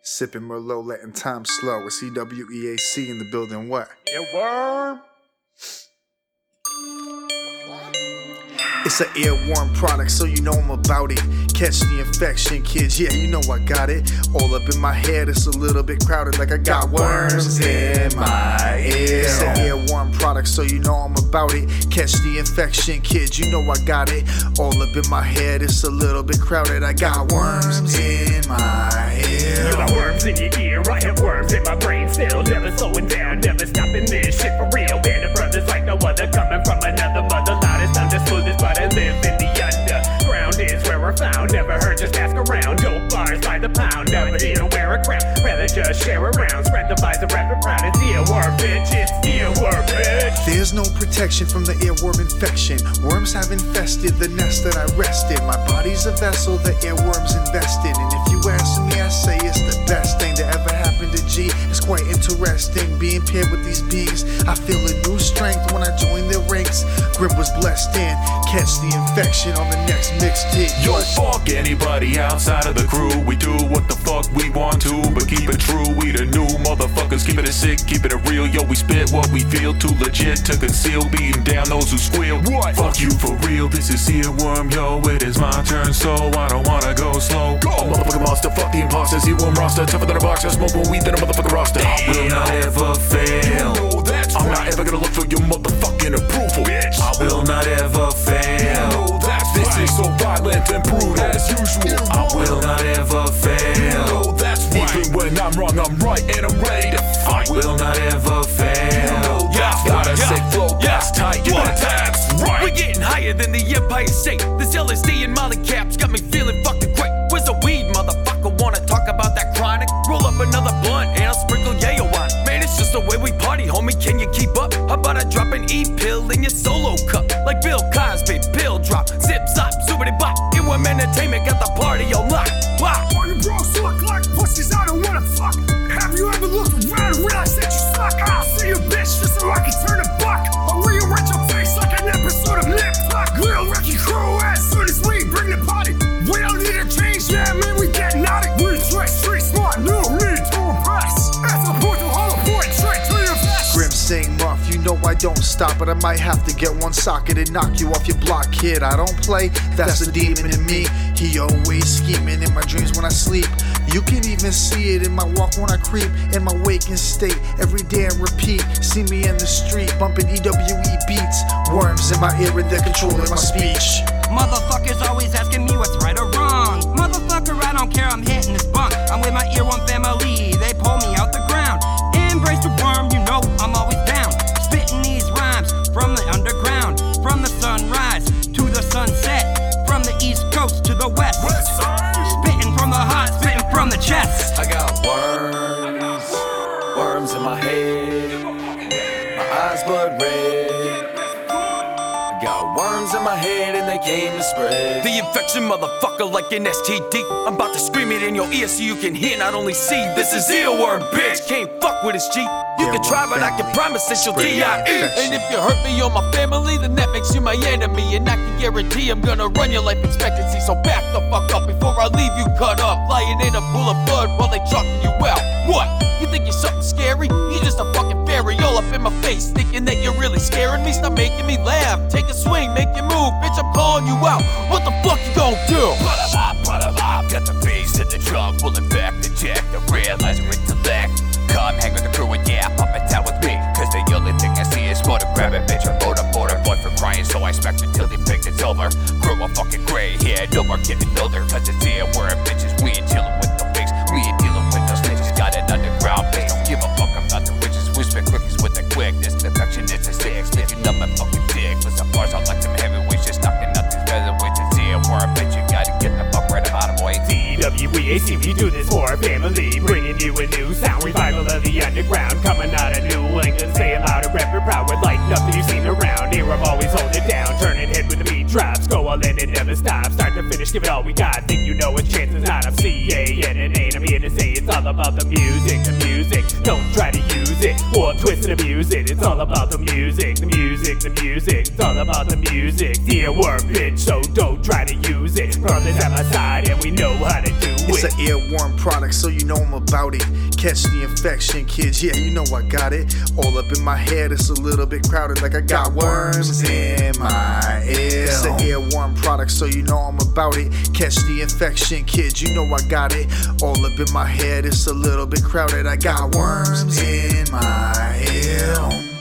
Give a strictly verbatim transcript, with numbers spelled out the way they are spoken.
Sipping Merlot, letting time slow. It's E W E A C in the building. What? Earworm. It's an earworm product, so you know I'm about it. Catch the infection, kids, yeah, you know I got it. All up in my head, it's a little bit crowded, like I got worms in my ear. It's an earworm product, so you know I'm about it. Catch the infection, kids, you know I got it. All up in my head, it's a little bit crowded, I got worms in my ear. You got worms in your ear, I have worms in my brain still. Never slowing down, never stopping this shit for real. Band of brothers like no other, coming from another mother. Loudest, undisclosed, but I live in the underground is where we're found. Never heard, just ask around. Dope bars by the pound. Never need to wear a crown. Rather just share around. Spread the vibes and rap it proud. It's earworm, bitch. It's earworm, bitch. There's no protection from the earworm infection. Worms have infested the nest that I rested. My body's a vessel the earworms invested. And if you ask me, I say it's the best thing to ever happen to G. It's quite interesting being paired with these beings. I feel a new strength when I join their ranks. Grim was blessed in. Catch the infection on the next mixtape. Yo, fuck anybody outside of the crew. We do what the fuck we want to, but keep it true. We the new motherfuckers, keep it a sick, keep it a real. Yo, we spit what we feel, too legit to conceal. Beating down those who squeal. What? Fuck you for real, this is earworm. Yo, it is my turn, so I don't wanna go slow. Go, oh, motherfucking monster, fuck the imposters. Earworm roster, tougher than a boxer. Smoke more weed than a motherfucking roster. I will not ever fail. You know that's I'm right. Not ever gonna look for your motherfucking approval, bitch. I will not ever fail. You know that's this right. Is so violent and brutal as usual. I will not ever fail. You know that's right. Even when I'm wrong, I'm right and I'm ready to fight. I will not ever fail. You know yeah, got a yeah, sick flow, yeah, that's tight. What? That's right. We're getting higher than the Empire State. This L S D and Molly caps got me feeling fucking great. Where's the weed, motherfucker? Wanna talk about that chronic? Roll up another blunt and I'll sprinkle yayo on. Man, it's just the way we party, homie. Can you keep up? How about I drop an E-pill in your solo cup? Like Bill Cosby, pill drop, zip zop, zoobity bop. Earworm Entertainment got the party on lock. Wow. All you bros look like pussies I don't wanna fuck. Have you ever looked around and realized that you suck? I'll see you bitch just so I can turn a buck. I'll rearrange your face like an episode of Lip Tuck. We'll wreck your crew as soon as we bring the party. We don't need a change, yeah man, we get naughty. We dress street smart, no need to impress. As a point to hollow point, straight to your vest. Grim saying muff, you know I don't stop, but I might have to get one socket and knock you off your block, kid. I don't play, that's a demon in me. He always scheming in my dreams when I sleep. You can even see it in my walk when I creep. In my waking state, every day I repeat. See me in the street, bumping E W E beats. Worms in my ear and they're controlling my speech. Motherfuckers always asking me what's right or wrong. Motherfucker, I don't care, I'm hitting this bunk. I'm with my earworm family, they pull me out the ground. Embrace the worm, you know I'm always down. Spitting these rhymes from the underground. From the sunrise to the sunset. From the east coast to the west. West side. Spitting from the heart, spitting from the chest. I got worms, worms in my head. My eyes blood red. I got worms in my head and they came to spread. The infection, motherfucker, like an S T D. I'm about to scream it in your ear so you can hear, not only see. This is earworm, bitch. Can't fuck with this G. You can try, but I can promise that you'll D I E. And if you hurt me or my family, then that makes you my enemy. And I can guarantee I'm gonna run your life expectancy. So back the fuck up before I leave you cut up, lying in a pool of blood while they chalking you out. What? You think you're something scary? You just a fucking fairy all up in my face, thinking that you're really scaring me. Stop making me laugh. Take a swing, make your move, bitch. I'm calling you out. What the fuck you gon' do? Put 'em up, put 'em up. Got the bass in the drum, pulling back the jack, the realizer intellect. Come hang with the crew and yeah, pop it down with me. Cause the only thing I see is motor grab it, bitch. I'm motor, motor, boy for crying, so I smacked until they picked it's over. Crew a fucking gray hair, no more kidding builder. Cause it's here where bitches, we ain't dealing with no fakes. We ain't dealing with those bitches, got an underground base. Don't give a fuck, I'm not the riches. We spit quickies with the quickness. The infection is a six, bitch, you know my fucking dick. With some bars, I like them heavyweights, just knocking out these featherweights. It's here where bitch, you gotta get the fuck right about 'em, boy. E W E A C, we do this for our family. Bringing you a new sound, revival of the underground. Coming out of New England, saying loud and rap it proud. With like nothing you've seen around. Here I'm always holding it down, turning head when the beat drops. Go all in and never stop, start to finish, give it all we got. Think you know it's chances not, I'm C A N N A. I'm here to say it's all about the music, the music. Don't try to use it, or twist and abuse it. It's all about the music, the music, the music. It's all about the music. Earworm, bitch, so don't try to use it. Brothers at my side and we know how to do it. It's an airborne product, so you know I'm about it. Catch the infection, kids, yeah, you know I got it. All up in my head, it's a little bit crowded, like I got worms in my ear. It's an airborne product, so you know I'm about it. Catch the infection, kids, you know I got it. All up in my head, it's a little bit crowded, I got worms in my ear.